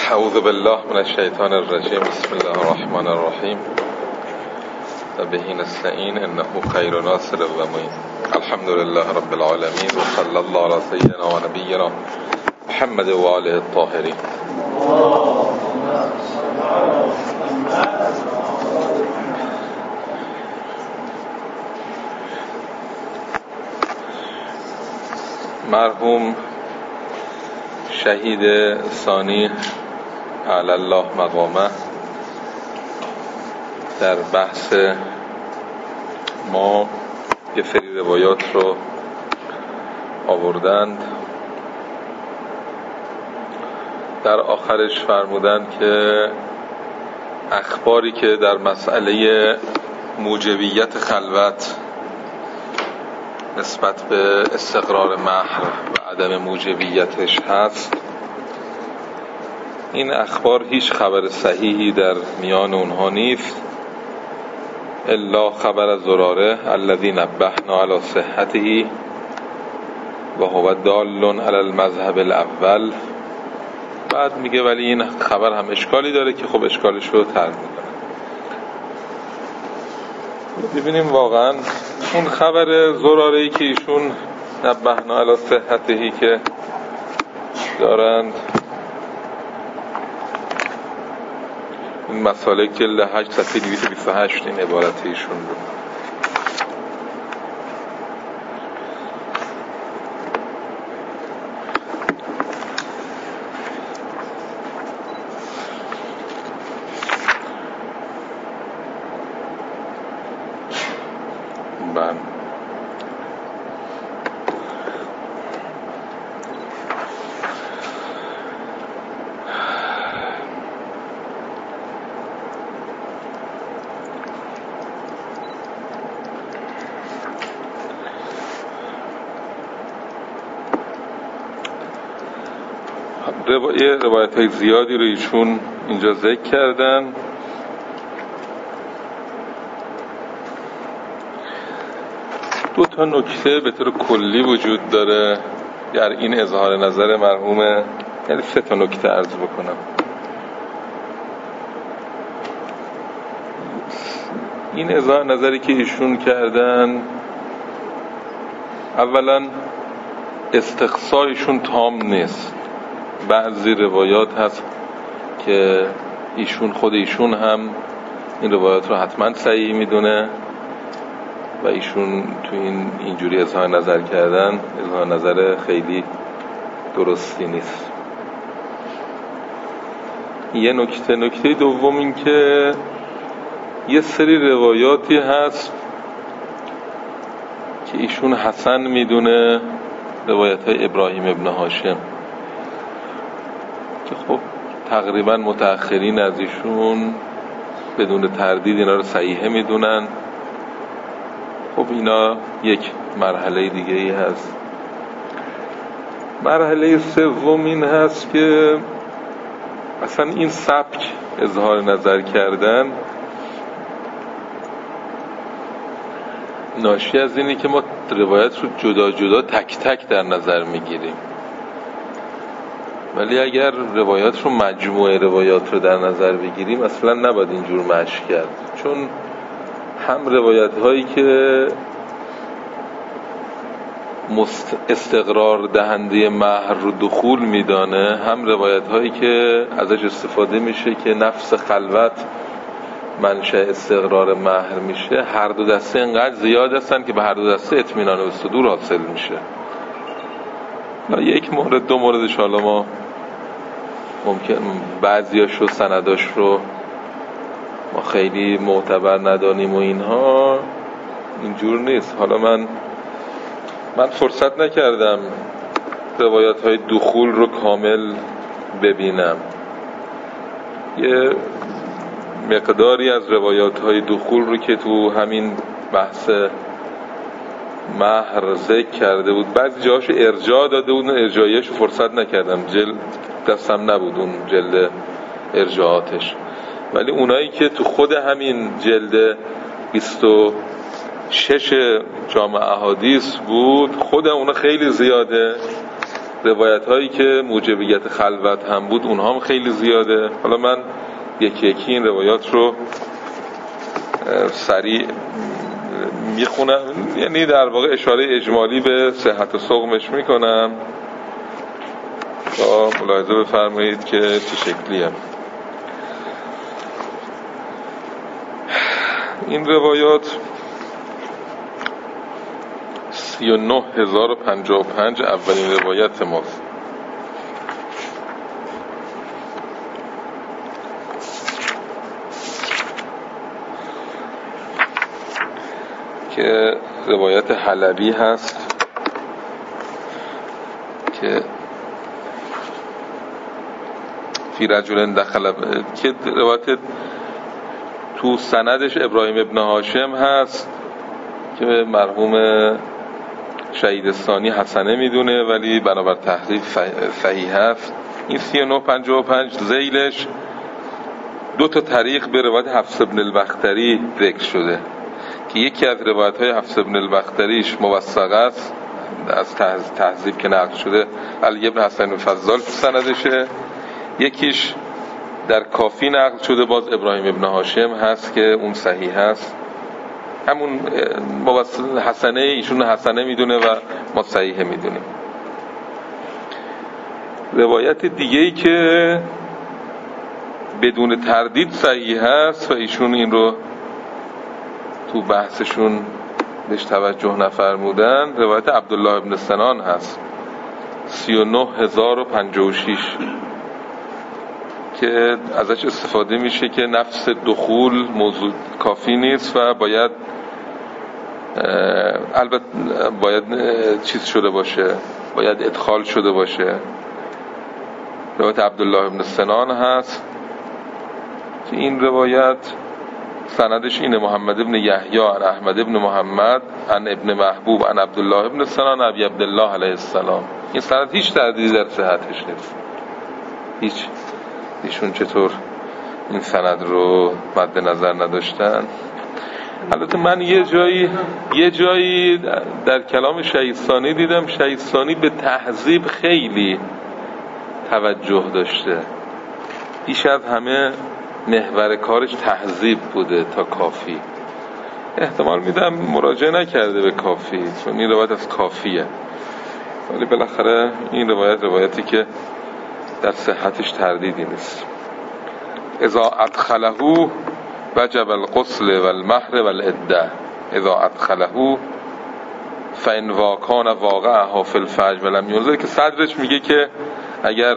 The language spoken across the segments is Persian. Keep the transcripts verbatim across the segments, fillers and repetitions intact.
اعوذ بالله من الشیطان الرجیم. بسم الله الرحمن الرحیم و به نستعین انه خیر ناصر و معین. الحمد لله رب العالمین و صلی الله علی سیدنا و نبینا محمد و آله الطاهرین. مرحوم شهید ثانی علی الله مقامه در بحث ما یه سری روایات رو آوردند. در آخرش فرمودند که اخباری که در مسئله موجبیت خلوت نسبت به استقرار مهر و عدم موجبیتش هست، این اخبار هیچ خبر صحیحی در میان اونها نیست الا خبر زراره الذی نبهنا علی صحته و هو دال علی المذهب الاول. بعد میگه ولی این خبر هم اشکالی داره که خب اشکالش رو ترک میکنه. ببینیم واقعا اون خبر زراره‌ای که ایشون نبهنا علی صحتهی که دارند، این مسالک جلد هشت صفحه دویست و بیست و هشت این عبارت ایشون رو بله. روایت روایت های زیادی رو ایشون اینجا ذکر کردن. دو تا نکته به طور کلی وجود داره در این اظهار نظر مرحوم، یعنی سه تا نکته عرض بکنم. این اظهار نظری که ایشون کردن، اولا استقصایشون تام نیست. بعضی روایات هست که ایشون خود ایشون هم این روایات رو حتما صحیح میدونه و ایشون تو این اینجوری اظهار نظر کردن اظهار نظر خیلی درستی نیست. یه نکته نکته دوم این که یه سری روایاتی هست که ایشون حسن میدونه، روایت های ابراهیم ابن هاشم که خب تقریبا متأخرین از ایشون بدون تردید اینا رو صحیحه میدونن. خب اینا یک مرحله دیگه ای هست. مرحله سوم این هست که اصلا این سبک اظهار نظر کردن ناشی از اینه که ما روایت رو جدا جدا تک تک در نظر میگیریم، ولی اگر روایات رو مجموعه روایات رو در نظر بگیریم اصلا نباید اینجور مشی کرد، چون هم روایت هایی که استقرار دهنده مهر رو دخول میدانه، هم روایت هایی که ازش استفاده میشه که نفس خلوت منشأ استقرار مهر میشه، هر دو دسته انقدر زیاد هستن که به هر دو دسته اطمینان و صدور حاصل میشه. یک مورد دو موردش حالا ما ممکن بعضیاش رو سنداش رو ما خیلی معتبر ندانیم و اینها، اینجور نیست. حالا من من فرصت نکردم روایات های دخول رو کامل ببینم. یه مقداری از روایات های دخول رو که تو همین بحث مهر ذکر کرده بود، بعضی جاهاشو ارجاع داده بود، ارجاعیشو فرصت نکردم، جلد دستم نبود اون جلد ارجاعاتش، ولی اونایی که تو خود همین جلد بیست و شش جامع احادیث بود خود اونا خیلی زیاده روایت هایی که موجبیت خلوت هم بود اونها هم خیلی زیاده. حالا من یکی یکی این روایات رو سریع میخونم، یعنی در واقع اشاره اجمالی به صحت و سقمش میکنم تا ملاحظه بفرمایید که چه شکلیه. این روایات سی و نه هزار و پنجاه و پنج اولین روایت ماست که روایت حلبی هست که فی رجل دخل، که روایت تو سندش ابراهیم ابن هاشم هست که مرحوم شهید ثانی حسنه میدونه ولی بنابر تحقیق صحیح هست. این سی و نه پنجاه و پنج ذیلش دو تا طریق به روایت حفص بن البختری ذکر شده که یکی از روایت های حفص بن البختریش موثق است، از تهذیب که نقل شده، علی بن حسن فضال تو سندشه. یکیش در کافی نقل شده، باز ابراهیم ابن هاشم هست که اون صحیح هست، همون حسنه ایشون حسنه میدونه و ما صحیح میدونیم. روایت دیگه ای که بدون تردید صحیح هست و ایشون این رو تو بحثشون بهش توجه نفرمودن، روایت عبدالله ابن سنان هست سی و نه هزار و پنجاه و شش که ازش استفاده میشه که نفس دخول موضوع کافی نیست و باید البته باید چیز شده باشه، باید ادخال شده باشه. روایت عبدالله ابن سنان هست که این روایت سندش اینه: محمد ابن یحیی عن احمد ابن محمد عن ابن محبوب عن عبدالله ابن سنان ابی عبدالله علیه السلام. این سند هیچ تردیدی در صحتش نیست، هیچ. ایشون چطور این سند رو مد نظر نداشتن؟ البته من یه جایی یه جایی در کلام شهید ثانی دیدم شهید ثانی به تهذیب خیلی توجه داشته، بیش از همه محور کارش تهذیب بوده تا کافی. احتمال میدم مراجعه نکرده به کافی، چون این روایت از کافیه، ولی بالاخره این روایت روایتی که در صحتش تردیدی نیست. اذا ادخله وجب الغسل والمهر والعده، اذا ادخله فان واکان واقعها فی الفجر ولم ينزل، که صدرش میگه که اگر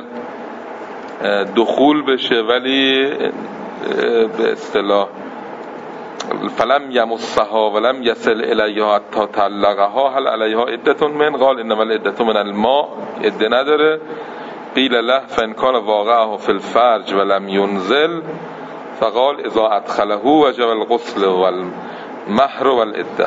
دخول بشه ولی به اصطلاح فلم یمسها ولم یصل الیها حتی طلقها هل علیها عده من، قال انما العده من الماء، عده نداره. قیل له فان کان واقعه فی الفرج ولم ينزل فقال اذا ادخله وجب الغسل والمهر والعده.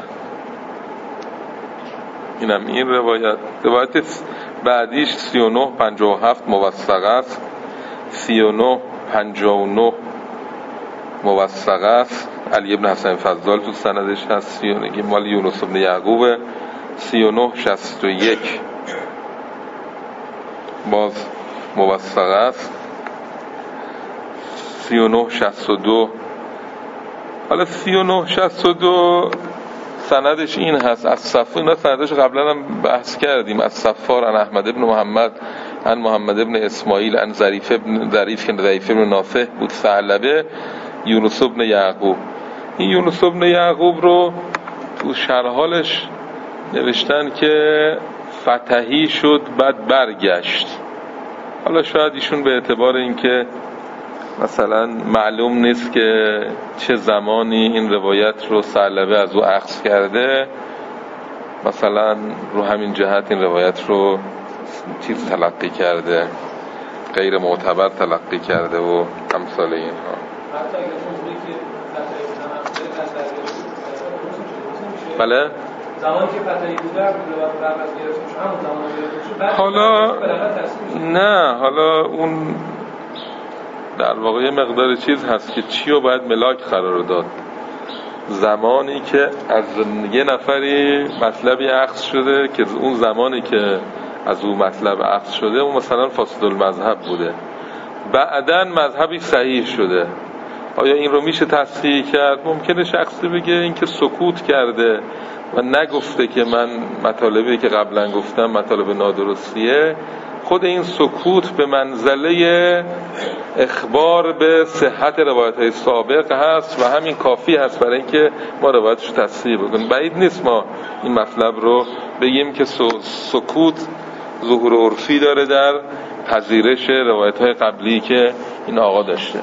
اینم این روایت. روایت بعدیش سی و نه پنجاه و هفت موثق است، سی و نه پنجاه و نه موثق است، علی بن حسن فضال تو سندش هست، سی و نه مال یونس بن یعقوب، سی و نه شصت و یک باز موثق است، سی و نه شصت و دو. حالا سی و نه شصت و دو سندش این هست: از صفار، اینا سندش قبلا هم بحث کردیم، از صفار عن احمد ابن محمد عن محمد ابن اسماعیل عن ظریف ابن ظریف که ظریف ابن نافع بود ثعلبه یونس ابن یعقوب. این یونس ابن یعقوب رو تو شرحالش نوشتن که فتحی شد بعد برگشت. حالا شاید ایشون به اعتبار اینکه مثلا معلوم نیست که چه زمانی این روایت رو ثعلبه از او اخذ کرده، مثلا رو همین جهت این روایت رو چیز تلقی کرده، غیر معتبر تلقی کرده و امثال اینها. بله زمانی که فتحی بوده روایت بعد از گرفتن همون زمان گرفتن. حالا نه، حالا اون در واقع یه مقدار چیز هست که چی رو باید ملاک قرار داد. زمانی که از یه نفری مطلبی اخذ شده که اون زمانی که از او مطلب اخذ شده، اون مثلا فاسد المذهب بوده، بعدن مذهبی صحیح شده. آیا این رو میشه تصحیح کرد؟ ممکنه شخصی بگه این که سکوت کرده و نگفته که من مطالبی که قبلا گفتم مطالب نادرستیه، خود این سکوت به منزله اخبار به صحت روایت‌های سابق هست و همین کافی هست برای اینکه ما روایتش رو تصحیح بکنیم. بعید نیست ما این مطلب رو بگیم که سکوت ظهور عرفی داره در پذیرش روایت‌های قبلی که این آقا داشته.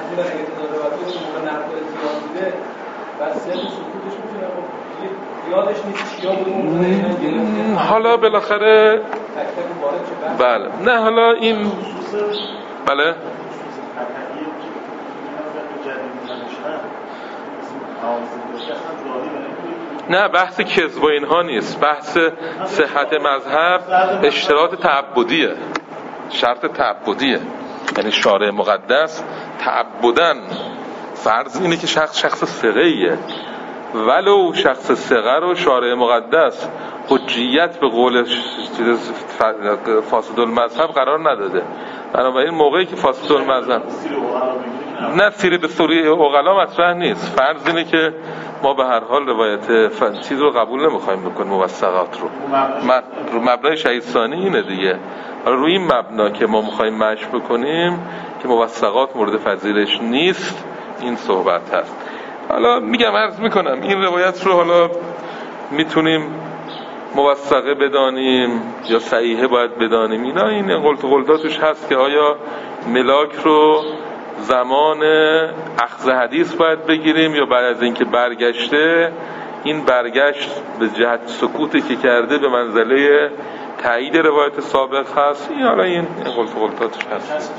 حالا بالاخره بله نه حالا این بله نه بحث کذب و اینها نیست، بحث صحت مذهب اشتراط تعبدیه، شرط تعبدیه، یعنی شارع مقدس تعبدن فرض اینه که شخص شخص ثقه‌ایه، ولو شخص ثقه رو شارع مقدس حجیت به قول فاسد المذهب قرار نداده. بنابراین موقعی که فاسد المذهب نه سیره به سوری عقلا مطرح نیست، فرض اینه که ما به هر حال روایت چیز رو قبول نمیخوایم بکنیم، موثقات رو رو مبنای شهید ثانی اینه دیگه. روی این مبنا که ما میخوایم مشی بکنیم که موثقات مورد پذیرش نیست، این صحبت هست. حالا میگم عرض میکنم این روایت رو حالا میتونیم موثقه بدانیم یا صحیحه باید بدانیم، اینا این قلت و قلتاتش هست که آیا ملاک رو زمان اخذ حدیث باید بگیریم یا بعد از اینکه برگشته، این برگشت به جهت سکوتی که کرده به منزله تایید روایت سابق هست. این حالا این قلت و قلتاتش هست.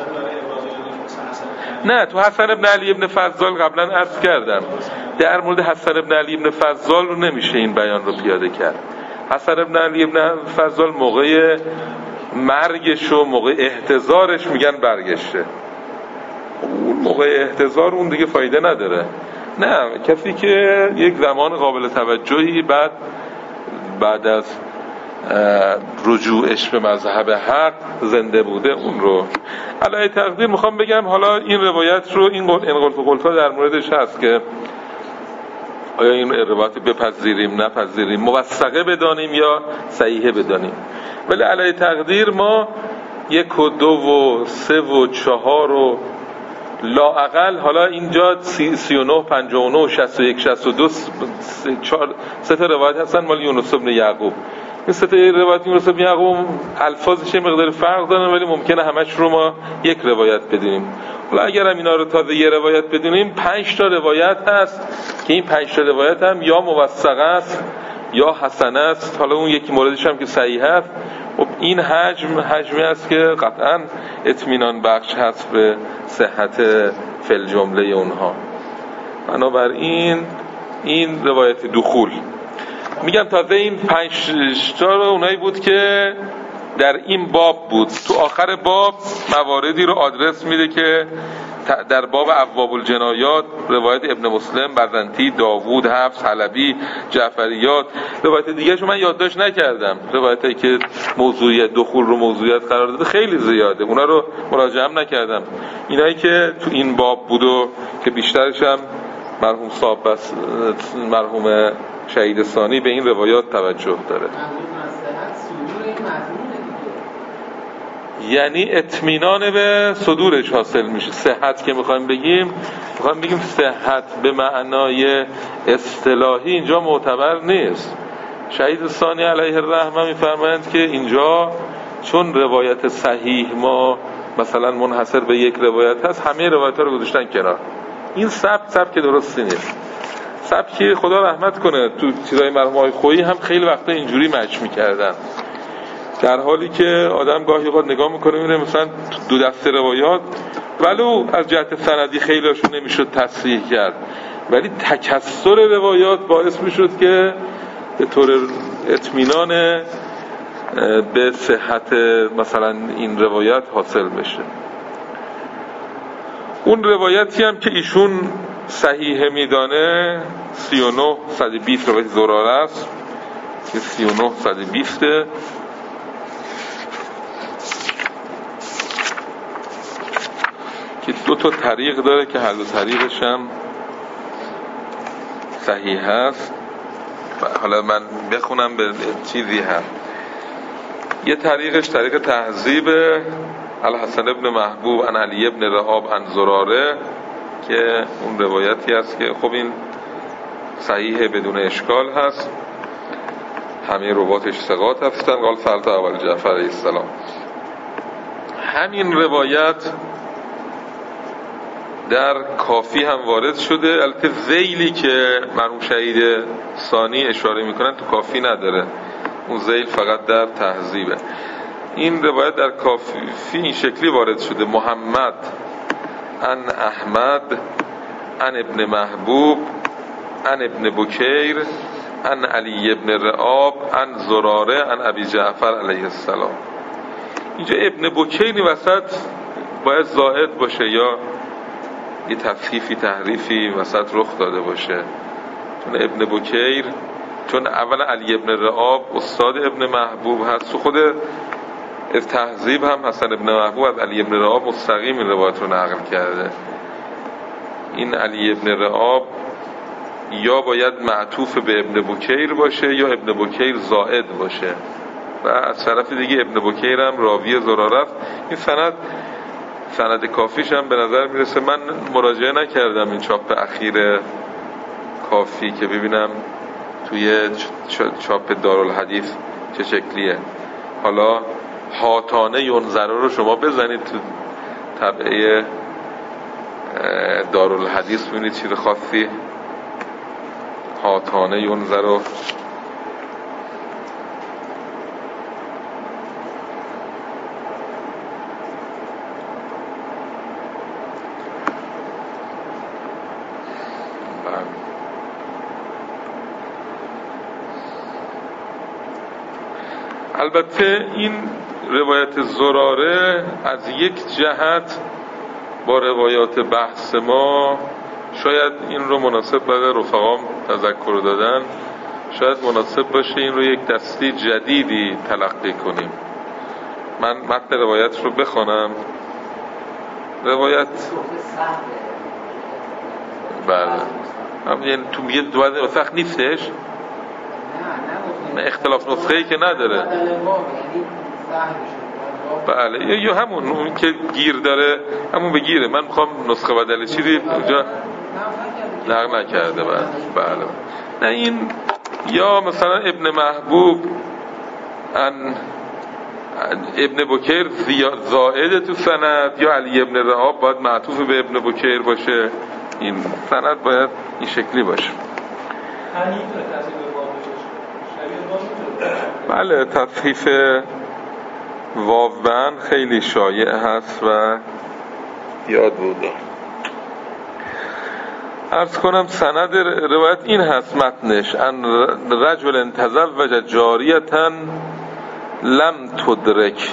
نه تو حسن ابن علی ابن فضال قبلا عرض کردم، در مورد حسن ابن علی ابن فضال رو نمیشه این بیان رو پیاده کرد. حسن ابن علی ابن فضال موقع مرگش و موقع احتضارش میگن برگشته، اون موقع احتضار اون دیگه فایده نداره. نه کسی که یک زمان قابل توجهی بعد بعد از رجوعش به مذهب حق زنده بوده، اون رو علی تقدیر میخوام بگم. حالا این روایت رو این قلت و قلت‌ها در موردش هست که آیا این روایت بپذیریم نپذیریم، موثقه بدانیم یا صحیحه بدانیم. ولی علی تقدیر ما یک و دو و سه و چهار و لااقل حالا اینجا سی و نه پنجاه و نه شصت و یک شصت و دو سه تا روایت هستن مال یونس بن یعقوب. این سه تا روایت یونس بن یعقوب الفاظش مقدار فرق دارن ولی ممکنه همش رو ما یک روایت بدونیم. حالا اگر هم اینا رو تازه یه روایت بدونیم، پنج تا روایت هست که این پنج تا روایت هم یا موثقه است یا حسنه است. حالا اون یکی موردش هم که صحیح است. خب این حجم حجمی است که قطعاً اطمینان بخش هست به صحت فل جمله اونها. بنابراین این روایت دخول میگم تازه این پنج تا رو اونایی بود که در این باب بود. تو آخر باب مواردی رو آدرس میده که در باب ابواب الجنایات روایت ابن مسلم، بزنتی، داوود، حفص، حلبی، جعفریات، روایت دیگه شو من یادداشت نکردم، روایتی که موضوعیت دخول رو موضوعیت قرار داده خیلی زیاده، اونا رو مراجعه هم نکردم. اینایی که تو این باب بود و که بیشترش هم مرحوم صاحب بس مرحوم شهید ثانی به این روایات توجه داره. یعنی اطمینان به صدورش حاصل میشه. صحت که میخوایم بگیم میخوایم بگیم صحت به معنای اصطلاحی اینجا معتبر نیست. شهید ثانی علیه الرحمه میفرمایند که اینجا چون روایت صحیح ما مثلا منحصر به یک روایت هست، همه روایت ها رو گذاشتن کنار. این سبک سبک درستی نیست. سبکی خدا رحمت کنه تو چیزای مرحوم آقای خویی هم خیلی وقتا اینجوری مچ میکردن، در حالی که آدم گاهی اوقات نگاه میکنه میبینه مثلا دو دسته روایات ولو از جهت سندی خیلیشون نمیشد تصحیح کرد، ولی تکثر روایات باعث میشد که به طور اطمینان به صحت مثلا این روایت حاصل بشه. اون روایتی هم که ایشون صحیح میدانه سی و نه صد و بیست روایت زراره است که سی و نه صد و بیست که دو تا طریق داره که هر دو طریقش هم صحیح هست. حالا من بخونم به چیزی هم. یه طریقش طریق تهذیب الحسن ابن محبوب عن علی ابن رعاب عن زراره که اون روایتی هست که خب این صحیح بدون اشکال هست، همه رواتش ثقات هستن. قال سألت اول جعفر علیه السلام. همین روایت در کافی هم وارد شده، البته ذیلی که مرحوم شهید ثانی اشاره میکنن تو کافی نداره، اون ذیل فقط در تهذیبه. این روایت در کافی این شکلی وارد شده: محمد ان احمد ان ابن محبوب ان ابن بکیر ان علی ابن رعاب ان زراره ان ابی جعفر علیه السلام. اینجا ابن بکیری وسط باید زائد باشه یا یه تفخیفی تحریفی وسط رخ داده باشه، چون ابن بکیر چون اولا علی ابن رعاب استاد ابن محبوب هست، تو خود تهذیب هم حسن ابن محبوب از علی ابن رعاب مستقیم این روایت رو نقل کرده. این علی ابن رعاب یا باید معطوف به ابن بکیر باشه یا ابن بکیر زائد باشه و از طرف دیگه ابن بکیر هم راوی زراره است. این سند سند کافیش هم به نظر میرسه، من مراجعه نکردم این چاپ اخیر کافی که ببینم توی چاپ دارالحدیث چه شکلیه. حالا هاتانه ینظره رو شما بزنید تو طبعه دارالحدیث ببینید چیز خاصی هاتانه ینظره. البته این روایت زراره از یک جهت با روایات بحث ما شاید این رو مناسب برای رفقام تذکر دادن، شاید مناسب باشه این رو یک دستی جدیدی تلقی کنیم. من متن روایت رو بخونم. روایت بله هم یعنی تو میگه دوازده وثق نیستش، نه اختلاف نسخه‌ای که نداره. بله یا همون اون که گیر داره همون بگیره. من میخوام نسخه بدل چیزی اونجا نقل نکرده. بله بله نه این یا مثلا ابن محبوب ان ابن بکیر زائد تو سند، یا علی ابن رعاب باید معطوف به ابن بکیر باشه. این سند باید این شکلی باشه. بله تصحیف واوبن خیلی شایع هست و یاد بوده. عرض کنم سند روایت این هست متنش: ان رجل تزوج جاریتا لم تدرک،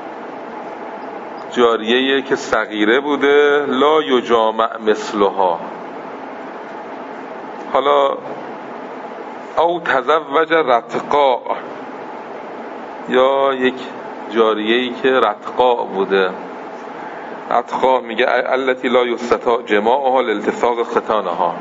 جاریه‌ای که صغیره بوده، لا یجامع مثلها. حالا او تزوج رتقا، یا یک جاریه‌ای که رتقا بوده. رتقا میگه التي لا یستطاع جماعها لالتصاق ختانها،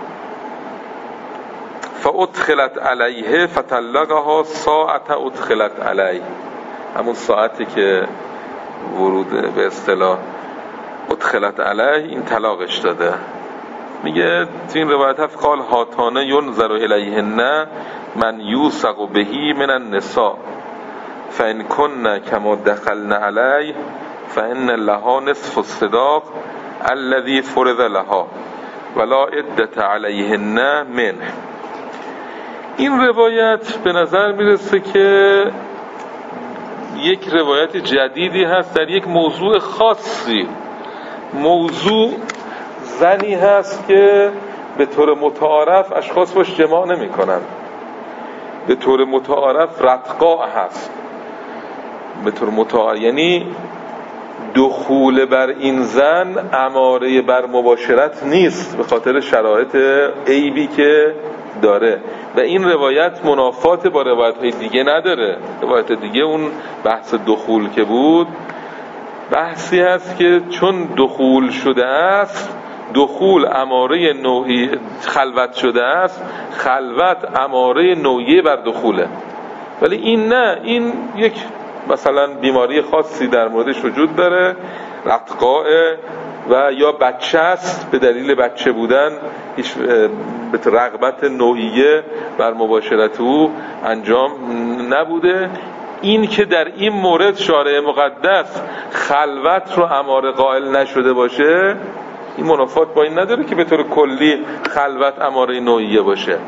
فادخلت علیه فطلقها ساعت ادخلت علیه، همون ساعتی که ورود به اصطلاح ادخلت علیه این طلاقش داده. میگه تو این روایت هست قال هاتانه ینظر الیهن من یوثق بهی من النساء فان کن کما دخلن علیه فان لها نصف الصداق الذي فرض لها ولا عدة علیهن منه. این روایت به نظر میرسه که یک روایت جدیدی هست در یک موضوع خاصی. موضوع زنی هست که به طور متعارف اشخاص باش جماع نمی کنن، به طور متعارف رتقا هست، به طور متعارف یعنی دخول بر این زن اماره بر مباشرت نیست به خاطر شرایط عیبی که داره و این روایت منافات با روایت های دیگه نداره. روایت دیگه اون بحث دخول که بود بحثی هست که چون دخول شده است، دخول اماره نوعی خلوت شده است، خلوت اماره نوعی بر دخوله. ولی این نه، این یک مثلا بیماری خاصی در موردش وجود داره، رقاء و یا بچه است، به دلیل بچه بودن هیچ رغبت نوعیه بر مباشرت او انجام نبوده. این که در این مورد شارع مقدس خلوت رو اماره قائل نشده باشه، این منافات با این نداره که به طور کلی خلوت اماره نوعیه باشه.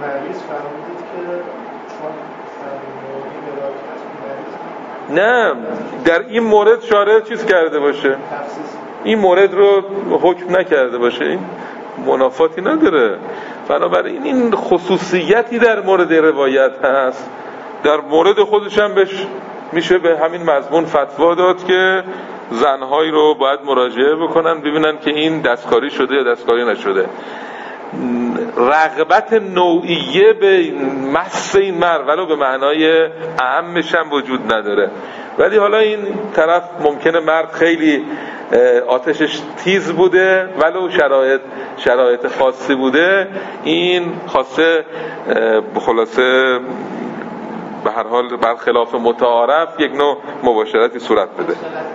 نه، در این مورد شارع چیز کرده باشه، این مورد رو حکم نکرده باشه، این منافاتی نداره. بنابراین این خصوصیتی در مورد روایت هست، در مورد خودش هم بهش میشه به همین مضمون فتوا داد که زنهایی رو باید مراجعه بکنن ببینن که این دستکاری شده یا دستکاری نشده. رغبت نوعیه به مس این مرد ولو به معنای اعمش هم وجود نداره. ولی حالا این طرف ممکنه مرد خیلی آتشش تیز بوده ولو شرایط شرایط خاصی بوده، این خاصه خلاصه به هر حال برخلاف متعارف یک نوع مباشرتی صورت بده.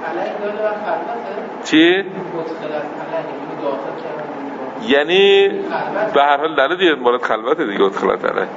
چی؟ یعنی به هر حال در دیگه مورد خلوت دیگه ادخلت علیه.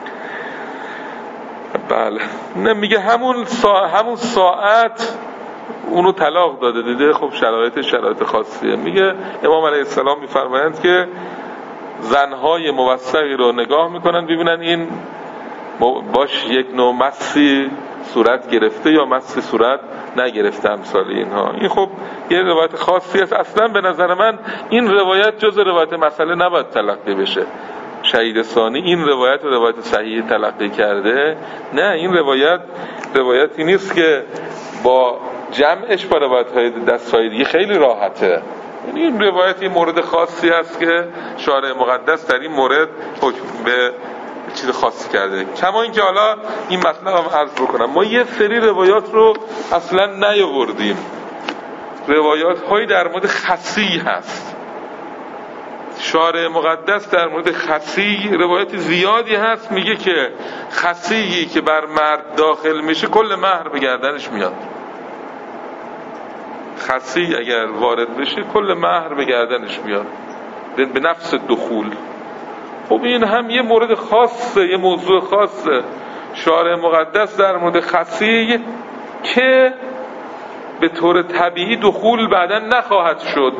بله، نه میگه همون سا... همون ساعت اونو طلاق داده دیده. خب شرایط شرایط خاصیه. میگه امام علیه السلام میفرمایند که زنهای موثقی رو نگاه میکنن ببینن این باش یک نوع مسی صورت گرفته یا مسی صورت نگرفته، امثال اینها. این خب یه روایت خاصی است. اصلا به نظر من این روایت جز روایت مسئله نباید تلقی بشه. شهید ثانی این روایت رو روایت صحیح تلقی کرده. نه، این روایت روایتی نیست که با جمعش با روایت‌های دست‌های دیگه خیلی راحته. این روایتی مورد خاصی است که شارع مقدس در این مورد حکم به چیز خاصی کرده. کما اینکه حالا این مطلب هم عرض بکنم، ما یه سری روایات رو اصلا نیاوردیم. روایات هایی در مورد خسی هست. شارع مقدس در مورد خسی روایت زیادی هست، میگه که خسی که بر مرد داخل میشه کل مهر به گردنش میاد. خسی اگر وارد بشه کل مهر به گردنش میاد به نفس دخول. خب این هم یه مورد خاصه، یه موضوع خاصه. شارع مقدس در مورد خسی که به طور طبیعی دخول بعداً نخواهد شد،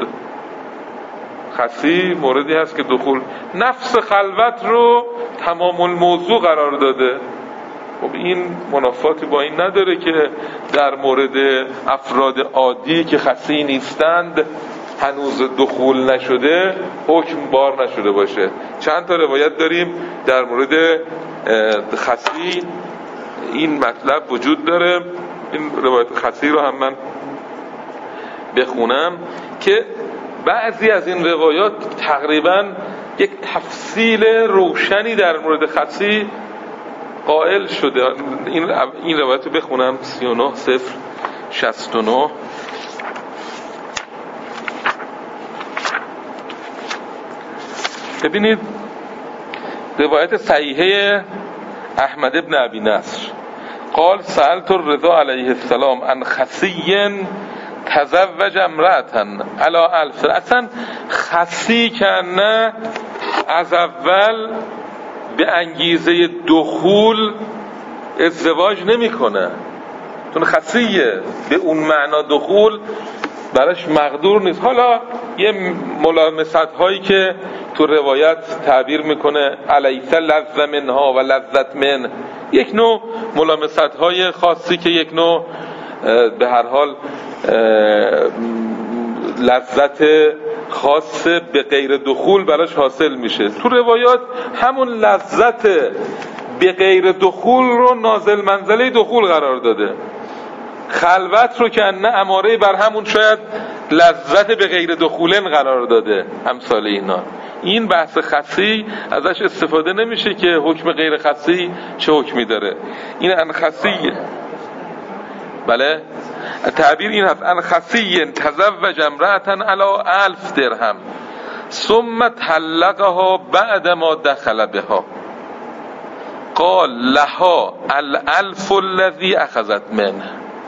خسی موردی هست که دخول نفس خلوت رو تمام الموضوع قرار داده. خب این منافاتی با این نداره که در مورد افراد عادی که خسی نیستند هنوز دخول نشده حکم بار نشده باشه. چند تا روایت داریم در مورد خسی این مطلب وجود داره. این روایت خسی رو هم من بخونم که بعضی از این روایات تقریبا یک تفصیل روشنی در مورد خسی قائل شده. این این روایت رو بخونم. سی و نه صفر شصت و نه. ببینید روایت صحیحه احمد ابن ابی نصر قال سألت الرضا علیه السلام عن خسی تزوج امرأة علی الف. اصلا خسی کنه از اول به انگیزه دخول ازدواج نمی کنه، چون خسیه به اون معنا دخول براش مقدور نیست. حالا یه ملامست هایی که تو روایت تعبیر میکنه الیس لذ منها و لذت من، یک نوع ملامست های خاصی که یک نوع به هر حال لذت خاص به غیر دخول براش حاصل میشه. تو روایات همون لذت به غیر دخول رو نازل منزله دخول قرار داده. خلوت رو که نه اماره بر همون شاید لذت به غیر دخولن قرار داده، امثال اینا. این بحث خسی ازش استفاده نمیشه که حکم غیر خسی چه حکمی داره. این ان خسی بله تعبیر این هست ان خسی تزوج امرأة علی الف درهم ثم طلقها بعد ما دخل بها قال لها الالف الذي اخذت منه.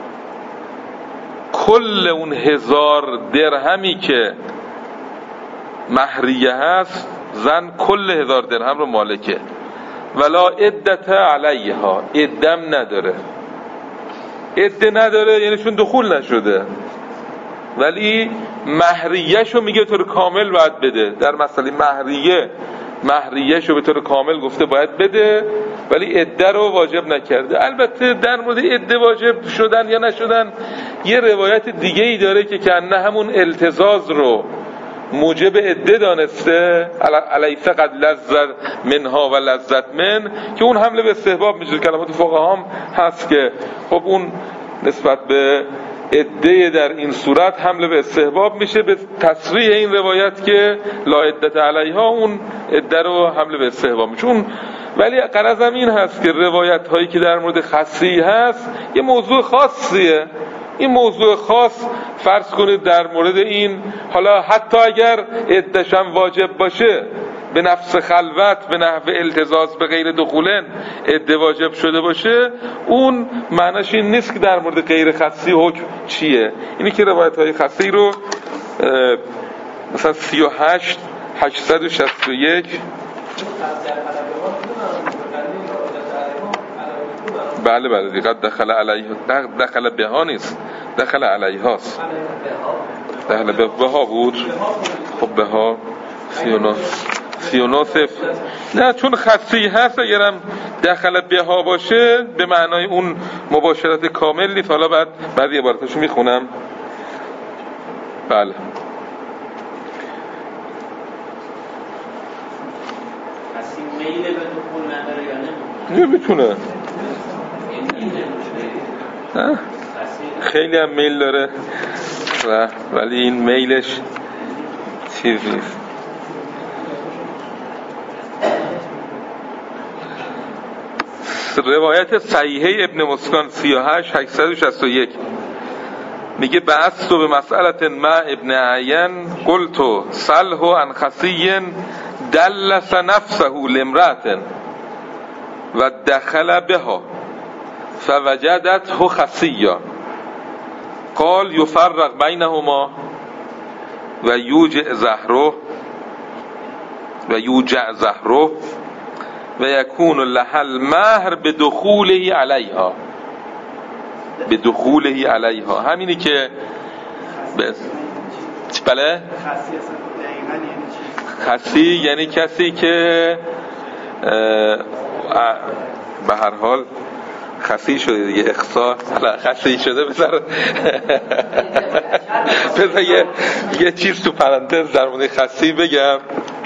کل اون هزار درهمی که مهریه هست زن کل هزار درهم رو مالکه. ولا عدت علیها، عدم نداره. عده نداره یعنی چون دخول نشده، ولی مهریه‌شو میگه به طور کامل باید بده. در مسئله مهریه مهریه‌شو به طور کامل گفته باید بده، ولی عده رو واجب نکرده. البته در مورد عده واجب شدن یا نشدن یه روایت دیگه ای داره که کنه همون التزاز رو موجب عده دانسته، الیس قد لذت منها و لذت من، که اون حمله به استحباب میشه. کلمات فقها هم هست که خب اون نسبت به عده در این صورت حمله به استحباب میشه، به تصریح این روایت که لا عدت علیها اون عده رو حمله به استحباب میشه. اون ولی غرضم این هست که روایت هایی که در مورد خسی هست یه موضوع خاصیه. این موضوع خاص فرض کنید در مورد این، حالا حتی اگر عده‌ش هم واجب باشه به نفس خلوت به نحو التزاز به غیر دخولن عده واجب شده باشه، اون معناش این نیست که در مورد غیر خسی حکم چیه. اینی که روایت های خسی رو مثلا سی و هشت هشتصد و شصت و یک بله بله دیگه دخل علیه دخل بها نیست، دخل علیه هاست. دخل بها بود. خب بها سی و نه سی و نه صفر نه، چون خصی هست اگرم دخل بها باشه به معنای اون مباشرت کامل نیست. حالا بعد بعضی عبارتاشو میخونم. بله خصی میل به دخول نداره یا نه؟ میتونه، خیلی هم میل داره و ولی این میلش چیز نیست. روایت صحیحه ابن مسکان سی و هشت هشتصد و شصت و یک میگه بعثت به مسئله مع ابن عین قلت صلح عن خسی دلس نفسه لامرأة و دخل بها فوجدته خسیا قال یفرق بینهما و یوجع زهره و یوجع زهره و یکون لها المهر بدخوله علیها، بدخوله علیها. همینی که بس بله خسی یعنی کسی که به هر حال خسی شده دیگه، اخصا خسی شده. بذار بذار یه, یه چیز تو پرانتز در مورد خسی بگم.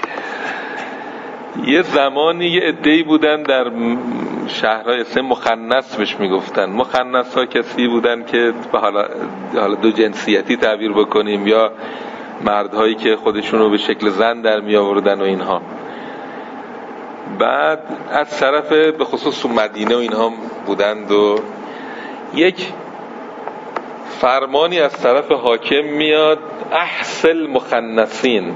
یه زمانی یه عده‌ای بودن در شهرهای سه مخنث بهش میگفتن. مخنث ها کسی بودن که حالا حالا دو جنسیتی تعبیر بکنیم یا مردهایی که خودشونو به شکل زن در می آوردن و اینها. بعد از طرف به خصوص مدینه و اینها بودند و یک فرمانی از طرف حاکم میاد احصل مخنثین،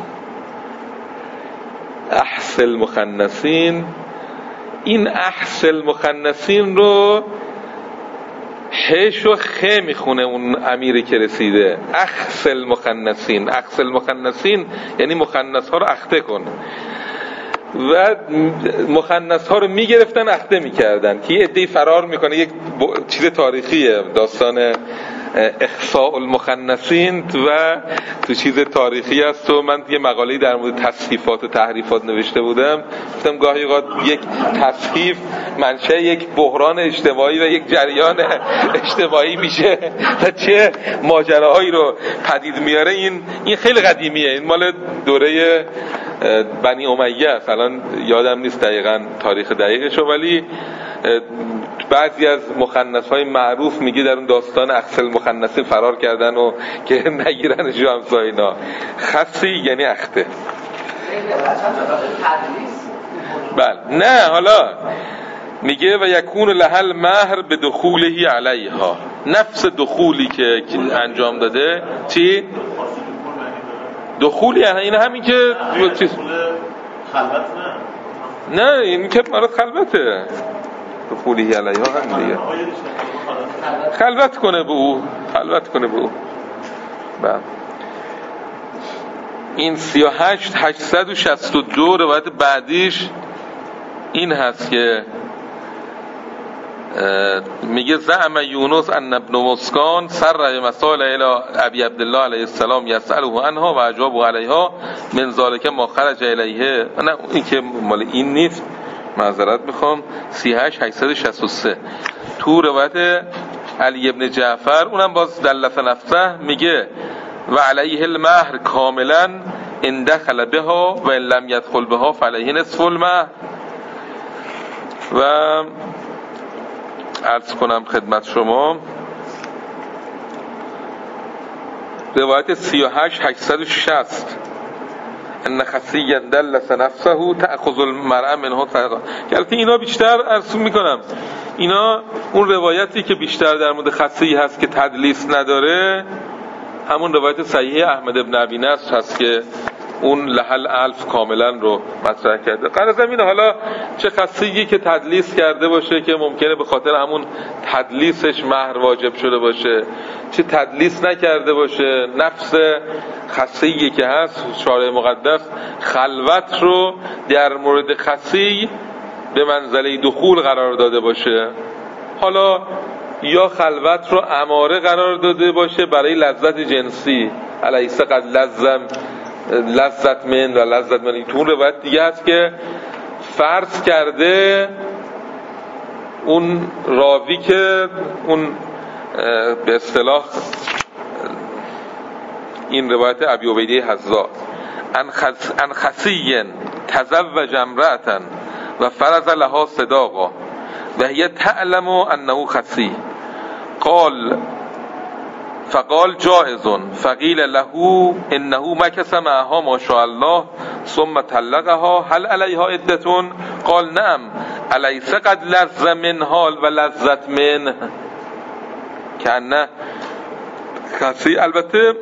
احصل مخنثین. این احصل مخنثین رو هش و خ میخونه اون امیری که رسیده. احصل مخنثین، احصل مخنثین یعنی مخنث ها رو اخته کن. و مخنث ها رو میگرفتن اخته میکردن که یه عده‌ای فرار میکنه. یک چیز تاریخیه داستان اخصاء المخنثین و تو چیز تاریخی است و من یه مقاله‌ای در مورد تصحیفات و تحریفات نوشته بودم. گفتم گاهی اوقات یک تصحیف منشأ یک بحران اجتماعی و یک جریان اجتماعی میشه و چه ماجراهایی رو پدید میاره. این این خیلی قدیمیه، این مال دوره بنی امیه است. الان یادم نیست دقیقاً تاریخ دقیقش، ولی بعضی از مخنث‌های معروف میگه در اون داستان اخصل مخنثین فرار کردن و که نگیرنش و همسا اینا. خسی یعنی اخته. بله نه، حالا میگه و یکون لها المهر بدخوله علیها. نفس دخولی که انجام داده. چی؟ دخولی یعنی این همین که چیز خلوت نه نه این که مراد خلوته. دخولی علیها هم دیگه خلوت کنه به او، خلوت کنه به او. بله این سی و هشت هشتصد و شصت و دو روایت بعدیش این هست که میگه زعم یونس ان ابن مسکان سر مسائل الى ابی عبدالله علیه السلام یسأله عنها و اجابه علیها من ذالک ما خرج الیه. نه این که مال این نیست، معذرت میخوام. سی و هشت هشتصد و شصت و سه تو روایت علی ابن جعفر اونم باز دلت نفسه میگه و علیه المهر کاملا ان دخل بها و ان لم يدخل بها فعليه نصف المهر. و عرض کنم خدمت شما روایت سی و هشت هشتصد و شصت ان خصیا دلس نفسه تأخذ المرأة منه صدقه. البته اینا بیشتر عرض میکنم اینا اون روایتی که بیشتر در مورد خصی هست که تدلیس نداره همون روایت صحیح احمد ابن ابی نصر هست که اون لحل الف کاملا رو مطرح کرده. قرار زمین حالا چه خصیگی که تدلیس کرده باشه که ممکنه به خاطر همون تدلیسش مهر واجب شده باشه، چه تدلیس نکرده باشه، نفس خصیگی که هست شارع مقدس خلوت رو در مورد خصی به منزله دخول قرار داده باشه. حالا یا خلوت رو اماره قرار داده باشه برای لذت جنسی، الیس قد لزم لذت من و لذت من. تو اون روایت دیگه هست که فرض کرده اون راوی که اون به اصطلاح این روایت ابی عبیده حذا ان خصی تزوج امرأة و فرض لها صداقا و هي تعلم انه خصی قال فقال جائز فقیل له انه مکث معها ما شاء الله ثم طلقها هل علیها عدة قال نعم الیس قد لذ منها و لذت من کنه خصی. البته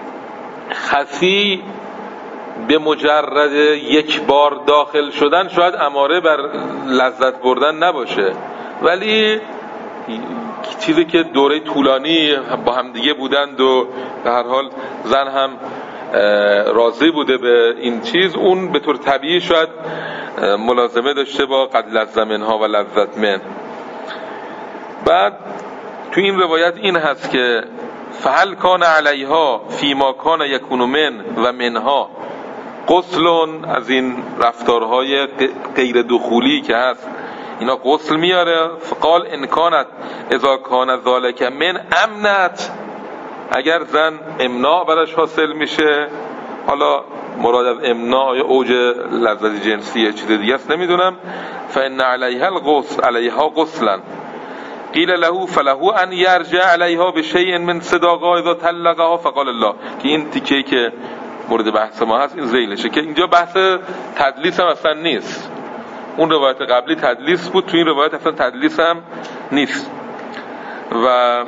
خصی به مجرد یک بار داخل شدن شاید اماره بر لذت بردن نباشه، ولی چیزی که دوره طولانی با هم دیگه بودند و به هر حال زن هم راضی بوده به این چیز، اون به طور طبیعی شاید ملازمه داشته با قد لذ منها و لذت من. بعد تو این روایت این هست که فهل کان علیها فیما کان یکون من و منها غسل، از این رفتارهای غیر دخولی که هست اینا غسل میاره. فقال ان کانت اذا کان ذالک من امنت، اگر زن امناع براش حاصل میشه، حالا مراد از امناع یا اوج لذت جنسی چیز دیگه است نمیدونم، فان علیها الغسل علیها غسلا قیل له فله ان یرجع علیها بشیء من صداقها اذا طلقها فقال الله. که این تیکه که مورد بحث ما هست این ذیلشه که اینجا بحث تدلیس هم اصلا نیست. اون روایت قبلی تدلیس بود، تو این روایت اصلا تدلیس هم نیست و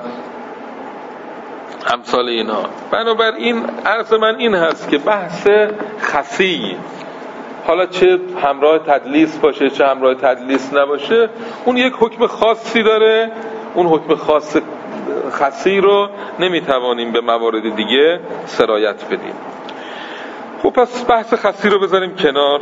امثال اینها. بنابراین عرض من این هست که بحث خصی حالا چه همراه تدلیس باشه چه همراه تدلیس نباشه اون یک حکم خاصی داره، اون حکم خاص خصی رو نمیتوانیم به موارد دیگه سرایت بدیم. خب پس بحث خصی رو بذاریم کنار.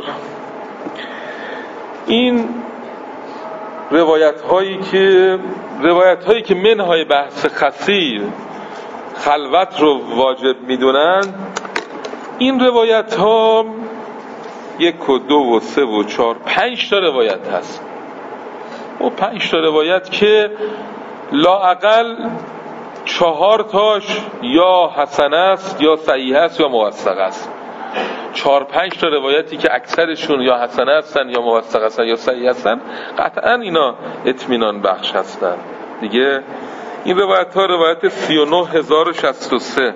این روایت هایی که روایت هایی که منهای بحث خصی خلوت رو واجب میدونن، این روایت ها یک و دو و سه و چهار پنج تا روایت هست و پنج تا روایت که لااقل چهار تاش یا حسن است یا صحیح است یا موثق است. چهار پنج تا روایتی که اکثرشون یا حسن هستن یا موثق هستن یا صحیح هستن قطعا اینا اطمینان بخش هستن دیگه. این روایت ها روایت سی و نه هزار و شصت و سه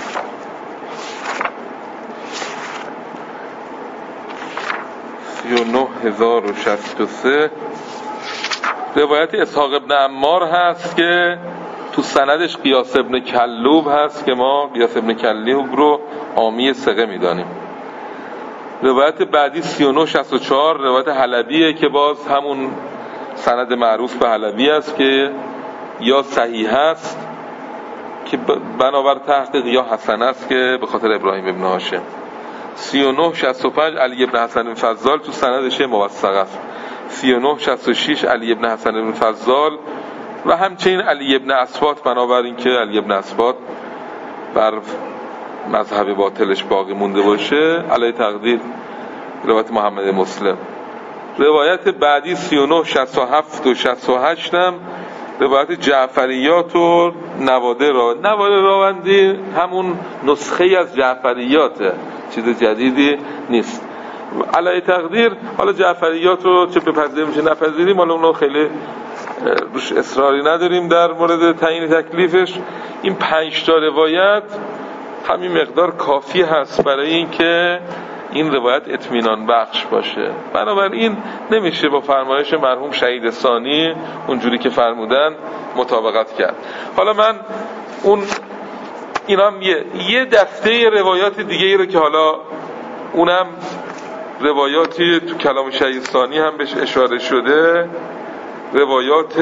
سی و نه هزار و شصت و سه روایت اسحاق ابن عمار هست که تو سندش قیاس ابن کلوب هست که ما قیاس ابن کلوب رو عامی ثقه میدانیم. روایت بعدی سی و نه شصت و چهار روایت حلبیه که باز همون سند معروف به حلبی است که یا صحیح است که بنابر تحقیق یا حسن است که به خاطر ابراهیم ابن هاشم. سی و نه شصت و پنج علی ابن حسن بن فضال تو سندش موثق است. سی و نه شصت و شش علی ابن حسن بن فضال و همچنین علی ابن اسباط، بنابر اینکه علی ابن اسباط بر مذهب باطلش باقی مونده باشه علی تقدیر روایت محمد مسلم. روایت بعدی سی و نه شصت و هفت و شصت و هشت هم روایت جعفریات و نواده را نواده راوندی همون نسخه از جعفریاته، چیز جدیدی نیست. علی تقدیر حالا جعفریات رو چه بپذیریم چه نپذیریم، حالا اونو خیلی روش اصراری نداریم در مورد تعیین تکلیفش. این پنج تا روایت همین مقدار کافی هست برای اینکه این روایت اطمینان بخش باشه. بنابراین نمیشه با فرمایش مرحوم شهید ثانی اونجوری که فرمودن مطابقت کرد. حالا من اون اینام یه یه دسته روایات دیگه ای رو که حالا اونم روایاتی تو کلام شهید ثانی هم بهش اشاره شده، روایات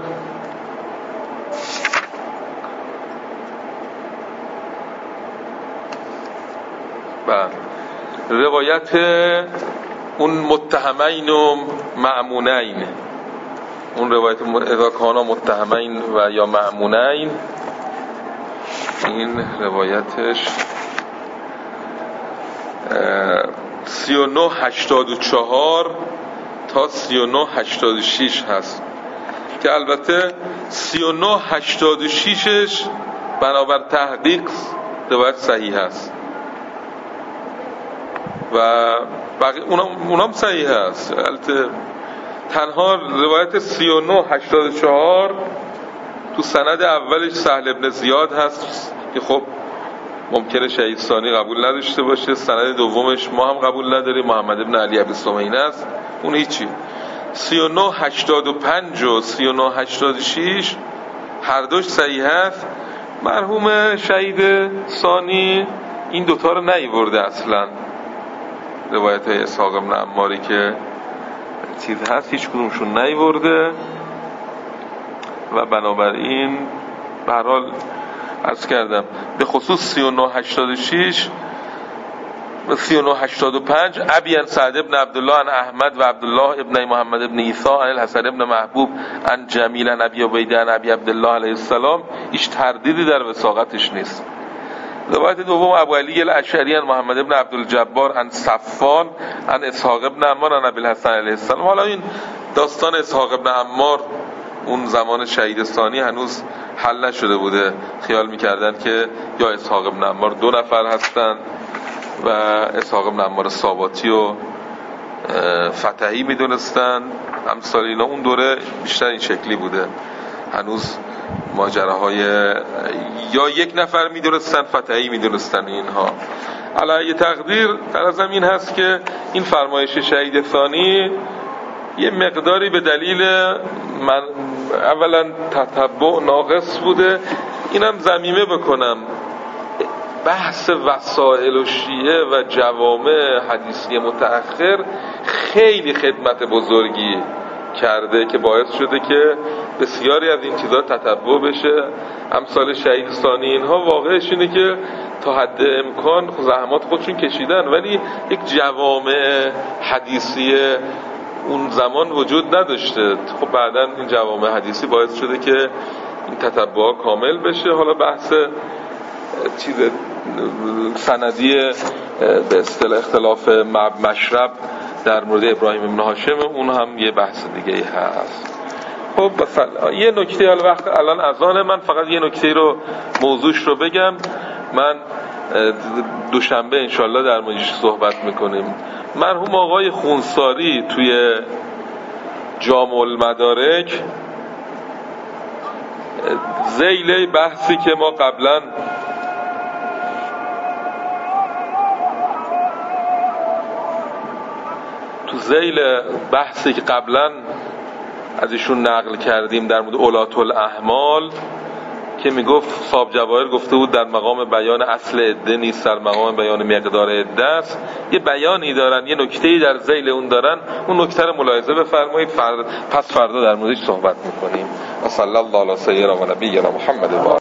بله روایت اون متهمین و مأمونین، اون روایت اذا کانا متهمین و یا مأمونین، این روایتش سی و نه هشتاد و چهار تا سی و نه هشتاد و شش هست که البته سی و نه هشتاد و ششش بنابر تحقیق روایت صحیح هست و بقیه اونم, اونم صحیح هست. البته تنها روایت سی و نه هشتاد و چهار تو سند اولش سهل ابن زیاد هست که خب ممکنه شهید ثانی قبول نداشته باشه. سند دومش ما هم قبول نداریم، محمد ابن علی ابی سمینه است، اون هیچی. سی و نه هشتاد و پنج و سی و نه هشتاد و شش هر دوش صحیح هست. مرحوم شهید ثانی این دوتا رو نیورده اصلا، روایت های اسحاق ابن عماری که چیز هست هیچ کدومشون نیورده و بنابراین به هر حال عرض کردم به خصوص سی و نه هشتاد و شش و سی و نه هشتاد و پنج ابی عن سعد ابن عبدالله عن احمد و عبدالله ابن محمد ابن عیسی عن الحسن ابن محبوب عن جمیل عن ابی عبیده عن ابی عبدالله علیه السلام، هیچ تردیدی در وثاقتش نیست. روایت دوم ابو علی الاشعری عن محمد ابن عبدالجبار عن صفان عن اسحاق ابن عمار عن ابی الحسن علیه السلام. حالا این داستان اسحاق ابن عمار اون زمان شهید ثانی هنوز حل نشده بوده، خیال میکردن که یا اسحاق ابن عمار دو نفر هستن و اسحاق ابن عمار ساباتی و فتحی میدونستن امثال اینا. اون دوره بیشتر این شکلی بوده، هنوز ماجراهای یا یک نفر میدونستن فتحی میدونستن اینها. علی تقدیر غرضم این هست که این فرمایش شهید ثانی یه مقداری به دلیل من اولا تتبع ناقص بوده. اینم ضمیمه بکنم بحث وسائل و شیعه و جوامع حدیثی متأخر خیلی خدمت بزرگی کرده که باعث شده که بسیاری از این چیزا تتبع بشه. امثال شهید ثانی اینها واقعش اینه که تا حد امکان زحمات خودشون کشیدن ولی یک جوامع حدیثی اون زمان وجود نداشته. خب بعداً این جوامع حدیثی باعث شده که این تتبع کامل بشه. حالا بحث چیز سندی به اصطلاح اختلاف مشرب در مورد ابراهیم ابن هاشم اون هم یه بحث دیگه هست. خب مثلا یه نکته حالا وقت الان اذان، من فقط یه نکته رو موضوعش رو بگم. من دوشنبه انشالله در موردش صحبت میکنیم. مرحوم آقای خونساری توی جامع المدارک ذیل بحثی که ما قبلا تو ذیل بحثی که قبلا از ایشون نقل کردیم در مورد اولات الاحمال که میگفت صاحب جواهر گفته بود در مقام بیان اصل عده نیست، در مقام بیان مقدار عده است. یه بیانی دارن، یه نکته‌ای در ذیل اون دارن، اون نکته رو ملاحظه بفرمایید. فرد... پس فردا در موردش صحبت میکنیم. صلی الله علی سیدنا و نبینا محمد.